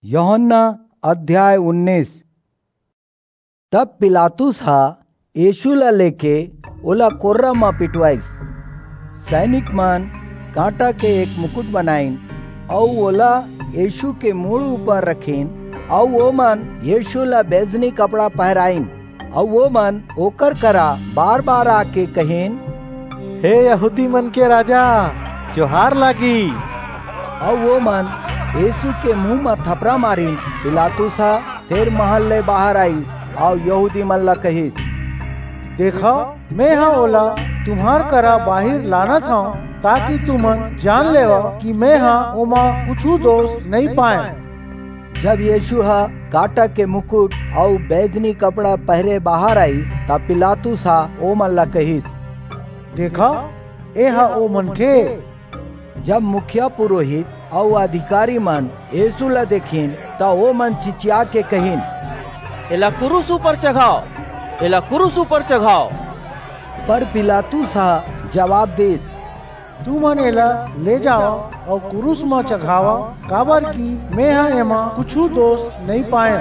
यूहन्ना अध्याय 19। तब पिलातुस हा यीशु ला लेके ओला कोर्रा मा पिटवाइस। सैनिक मन कांटा के एक मुकुट बनाइन और ओला यीशु के मुड़ ऊपर रखीन और वो मन यीशु ला बेजनी कपड़ा पहराइन और वो मन ओकर करा बार बार आके कहीन, हे यहूदी मन के राजा जोहार लागी। और वो मन यीशु के मुंह में थपरा मारिन। पिलातुस फिर महल ले बाहर आई और यहूदी मन ला कहिस, देखो मैं हाँ ओला तुम्हार करा बाहर लाना था ताकि तुमन जान लेवा कि मैं हाँ ओमा कुछ दोष नहीं पाए। जब यीशु काटा के मुकुट और बैजनी कपड़ा पहरे बाहर आई तब पिलातुस ओ मन ला कहिस, देखा ए हा ओ मन के। जब मुखिया पुरोहित और अधिकारी मन यीशु ला देखीन तो ओ मन चिचिया के कहीन, एला क्रूस ऊपर चढ़ाओ, एला क्रूस ऊपर चढ़ाओ। पर पिलातुस जवाब देस, तू मन एला ले जाओ और क्रूस में चढ़ावा, काबर की मैं हाँ एमा कुछ दोष नहीं पाए।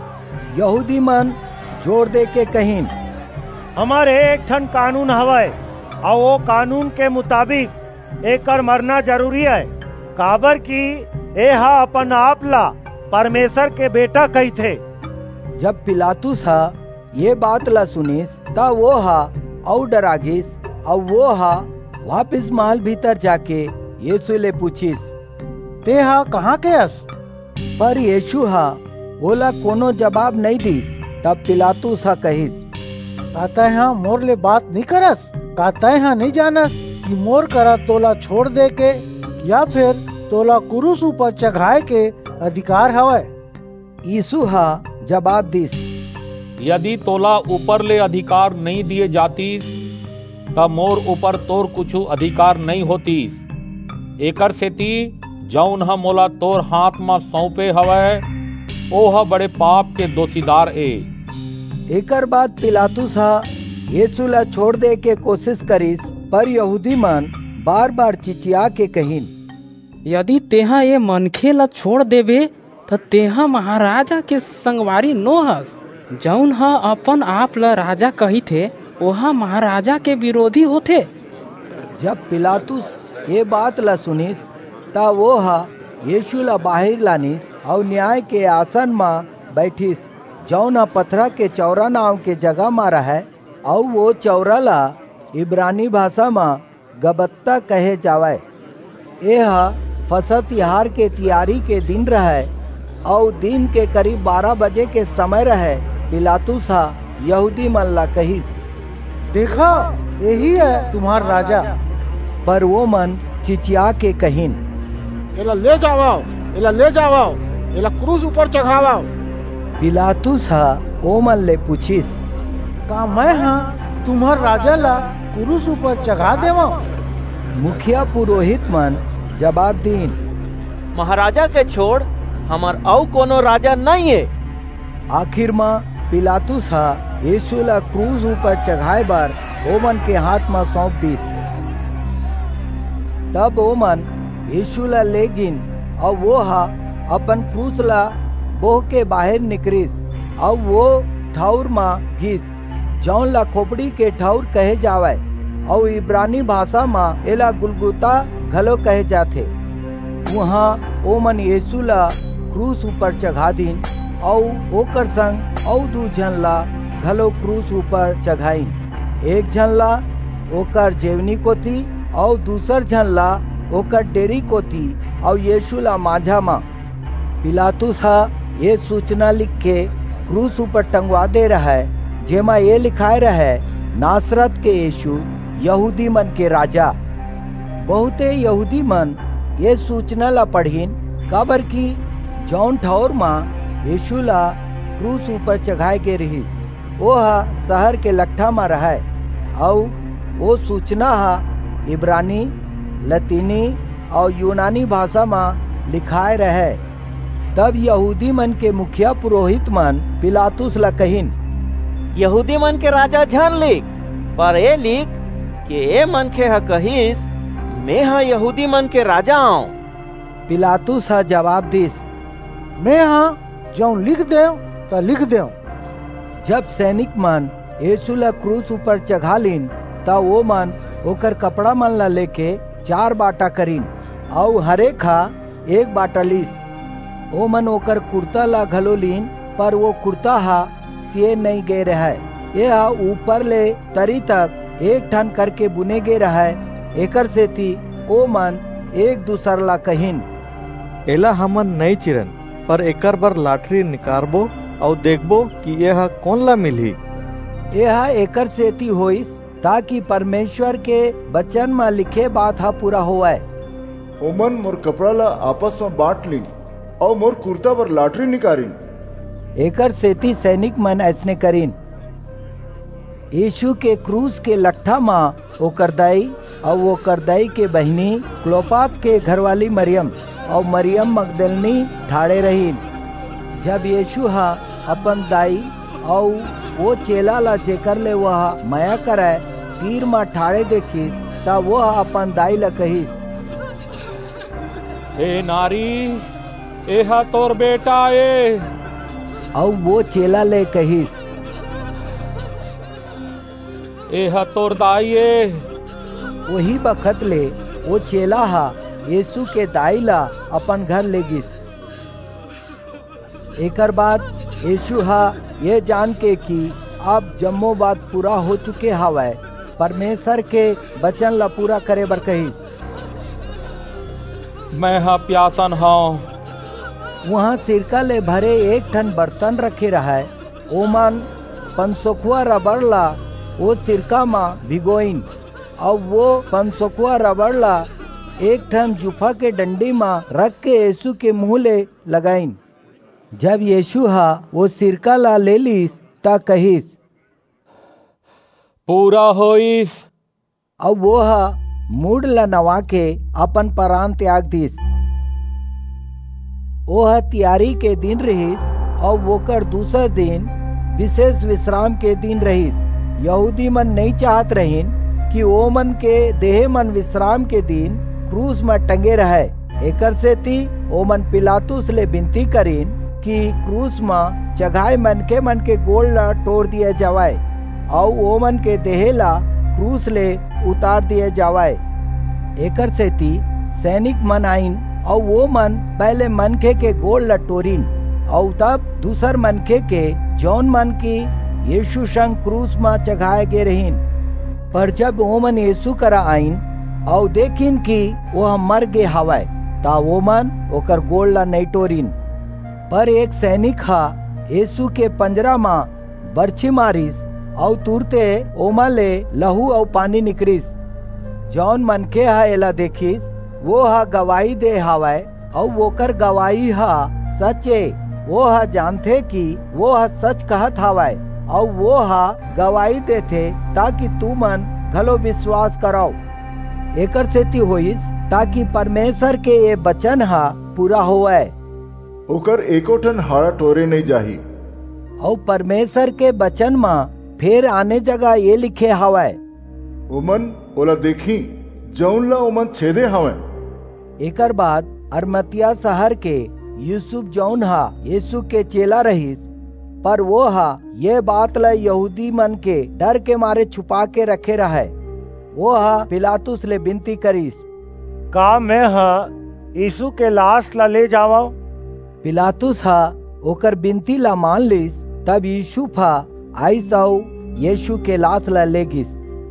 यहूदी मन जोर दे के कहीन, हमारे एक ठन कानून हवाए और वो कानून के मुताबिक एकर मरना जरूरी है, काबर की ए हा अपन आप ला परमेश्वर के बेटा कही थे। जब पिलातुस ये बात ला सुनिस ता वो और डरागिस और वो वापिस महल भीतर जाके यीशु ले पूछिस, ते कहाँ के अस? पर यीशु ओला कोनो जवाब नहीं दिस। तब पिलातुस कहिस, कहता है मोर ले बात नहीं करस? कहता है नहीं जानस कि मोर करा तोला छोड़ दे के या फिर तोला क्रूस ऊपर चढ़ाए के अधिकार हवय? यीशु जवाब दिस, यदि तोला ऊपर ले अधिकार नहीं दिए जातीस तब मोर ऊपर तोर कुछ अधिकार नहीं होतीस। एकर सेती जौन मोला तोर हाथ में सौंपे हवय ओह बड़े पाप के दोषीदार ए। एकर बाद पिलातुस यीशु ला छोड़ दे के कोशिश करिस, पर यहूदी मन बार बार चिचिया के कहीन, यदि तेहा ये मनखे ला छोड़ देबे तो तेहा महाराजा के संगवारी नो हस। जौन अपन आप ला राजा कही थे वह महाराजा के विरोधी होते। जब पिलातुस ये बात ला सुनिस ता वो यीशु ला बाहर लानिस और न्याय के आसन में बैठिस, जौन पथरा के चौरा नाव के जगह में रहे और वो चौरा ला इब्रानी भाषा में गबत्ता कहे जावे। यह फसह तिहार के तैयारी के दिन रहे और दिन के करीब 12 बजे के समय रहे। पिलातुस यहूदी मन ला कहिस, देखा यही है तुम्हार राजा। पर वो मन चिचिया के कहीन, एला ले जाओ, एला ले जाओ, एला क्रूस ऊपर चढ़ाओ। पिलातुस ओ मन ले पूछिस, का मैं तुम्हार राजा ला क्रूस ऊपर चढ़ा देवा? मुखिया पुरोहित मन जवाब दीन, महाराजा के छोड़ हमार और कोनो राजा नहीं है। आखिर में पिलातुस यीशु ला क्रूस ऊपर चढ़ाए बार ओमन के हाथ में सौंप दिस। तब ओमन यीशु ला ले गिन और वो अपन क्रूस ला बोह के बाहर निकरिस और वो ठौर में घिस, जौन ला खोपड़ी के ठौर कहे जावे और इब्रानी भाषा में एला गुलगुता घलो कहे जाथे। वहाँ ओमन यीशु ला क्रूस ऊपर चढ़ा दिन और ओकर संग और 2 जन ला घलो क्रूस ऊपर चढ़ाइन। एक जन ला ओकर जेवनी को थी और दूसर जन ला ओकर डेरी को थी और यीशु ला माझा मा। पिलातुस ये सूचना लिख के क्रूस ऊपर टंगवा दे रहा है, जेमा ये लिखाए रहे, नासरत के यीशु यहूदी मन के राजा। बहुते यहूदी मन ये सूचना ला पढ़ीन, काबर की जौन ठौर माँ यीशु ला क्रूस ऊपर चढ़ाए के रही वो शहर के लट्ठा में रहे और वो सूचना इब्रानी, लतीनी और यूनानी भाषा में लिखाए रहे। तब यहूदी मन के मुखिया पुरोहित मन पिलातुस ला कहीन, यहूदी मन के राजा जान लिख, पर ये लिख कि ए मन के कहिस मैं यहूदी मन के राजा आऊं। पिलातुस जवाब दिस, मैं हाँ जो लिख दे तो लिख दे। जब सैनिक मन यीशु ला क्रूस ऊपर चढ़ा लीन ता वो मन ओकर कपड़ा मन ला लेके 4 बाटा करीन और हरेक हा 1 बाटा लीस। ओ मन ओकर कुर्ता ला घलो लीन, पर वो कुर्ता हा सिए नहीं गे रहा है। ये हा ऊपर ले तरी तक एक ठन करके बुने गे रहा है। एकर से थी ओ मन एक दूसर ला कहिन, एला हमन नहीं चिरन, पर एकर बर लाठरी निकारबो और देखबो कि यह कौन ला मिली। यह एकर से थी होइस ताकि परमेश्वर के वचन में लिखे बात हा पूरा होए। ओमन मोर कपड़ा ला आपस में बांट ली और मोर कुर्ता पर लाठरी निकारिन। एकर सेती सैनिक मन ऐसने करीन। यीशु के क्रूस के लट्ठा माँ ओकर दाई और वो करदाई के बहनी क्लोपास के घरवाली मरियम और मरियम मगदलनी ठाड़े रहीन। जब यीशु हा अपन दाई और वो चेला ला जेकर ले वह माया करे तीर माँ ठाड़े देखी ता वो अपन दाई ला कही, ए नारी, एहा तोर बेटा ए। और वो चेला ले कही, एहा तोर दाई ए। वही बखत ले वो चेला हा यीशु के दाई ला अपन घर ले गिस। एकर बाद यीशु हा ये जान के कि अब जम्मो बात पूरा हो चुके हवाए, परमेश्वर के वचन ला पूरा करे बर कही, मैं हा प्यासन हूँ। वहाँ सिरका ले भरे एक ठन बर्तन रखे रहा है। ओमन 500 रबड़ ला वो सिरका माँ भिगोइन और वो 500 रबड़ ला एक ठन जुफा के डंडी माँ रख के यीशु के मुँह ले लगाइन। जब यीशु हा वो सिरका ला ले लीस ता कहिस, पूरा होइस। और वो हा मूड ला नवा के अपन प्राण त्याग दीस। वो हा तियारी के दिन रहीस और वोकर दूसरा दिन विशेष विश्राम के दिन रहीस। यहूदी मन नहीं चाहत रहीन कि वो मन के देह मन विश्राम के दिन क्रूस में टंगे रहे। एकर से ती ओ मन पिलातुस ले विनती करीन कि क्रूस में चढ़ाए मन के गोड़ ला तोड़ दिए जावाए और वो मन के देह ला क्रूस ले उतार दिए जावाए। एकर से ती सैनिक मन आइन और वो मन पहले मनखे के गोड़ ला तोड़ीन और तब दूसर मनखे के जौन मन की यीशु संग क्रूस में चढ़ाए गे रहीन। पर जब वो मन यीशु करा आइन और देखिन कि वो मर गे हवाए ता वो मन ओकर गोड़ ला नहीं तोड़ीन। पर एक सैनिक हा यीशु के पंजरा माँ बरछी मारिस और तुरते ओमा ले लहू और पानी निकरिस। जौन मनखे हा एला देखिस वो हा गवाही दे हवाए और वोकर गवाही हा सच्चे। वो हा जानते कि वो हा सच कहत हवाए और वो हा गवाही देथे ताकि तू मन घलो विश्वास कराओ। एकर सेती होइस ताकि परमेश्वर के ये वचन हा पूरा होए, ओकर एको ठन हाड़ा टोरे नहीं जाही। और परमेश्वर के वचन माँ फिर आने जगह ये लिखे हवाए, ओमन ओला देखी जौन ला ओमन छेदे हवे। एकर बाद अरमतिया शहर के यूसुफ जौन हा यीशु के चेला रहीस, पर वो हा ये बात ला यहूदी मन के डर के मारे छुपा के रखे रहे। वो हा पिलातुस ले विनती करीस, का मैं हा यीशु के लाश ला ले जावाओ। पिलातुस हा ओकर विनती ला मान लीस। तब यूसुफ हा आइस और यीशु के लाश ला ले गिस।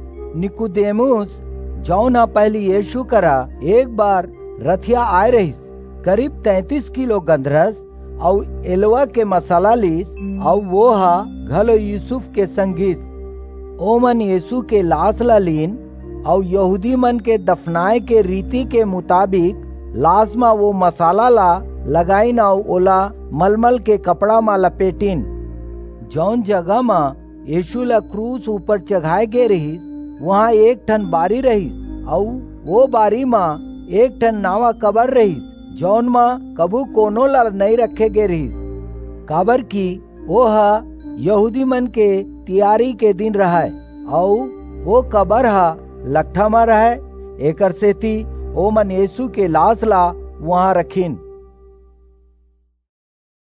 निकुदेमुस जौन हा पहली यीशु करा एक बार रथिया आए रहीस, करीब 33 किलो गंधरस और एलवा के मसाला लीस और वो हा घलो यूसुफ के संगीस। ओ मन यीशु के लाश ला लीन और यहूदी मन के दफनाए के रीति के मुताबिक लाश में वो मसाला ला लगाइन और ओला मलमल के कपड़ा में लपेटिन। जौन जगह में यीशु ला क्रूस ऊपर चढ़ाए गे रही वहाँ एक ठन बारी रही और वो बारी में एक ठन नावा कबर रही जौन माँ कबू कोनो ला नहीं रखे गे रही। काबर की वो हा यहूदी मन के तियारी के दिन रहा और वो कबर हा लट्ठा में रहे। एकर से थी ओ मन यीशु के लाश ला वहाँ रखीन।